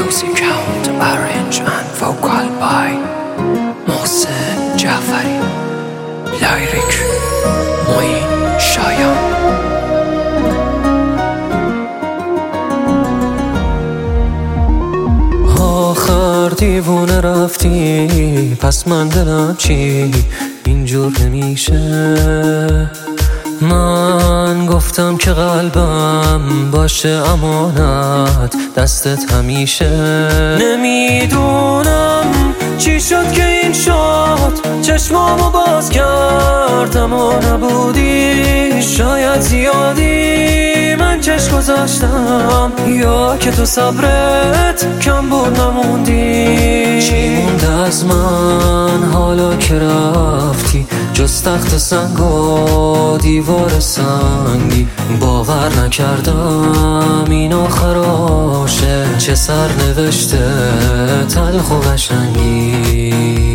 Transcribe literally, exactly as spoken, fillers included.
Music count, arrange and vocal by محسن جعفری. Lyric معین شایان. آخر دیوونه رفتی، پس من دلم چی اینجور نمیشه. من گفتم که قلبم باشه امانت دستت همیشه. نمیدونم چی شد که این شد، چشمامو باز کردم و نبودی. شاید زیادی من چشم گذاشتم، یا که تو صبرت کم بود نموندی. چی موند از من حالا که رفتی، جز تخت سنگ و دیوار سنگی. باور نکردم این آخراشه، چه سرنوشته تلخ و قشنگی.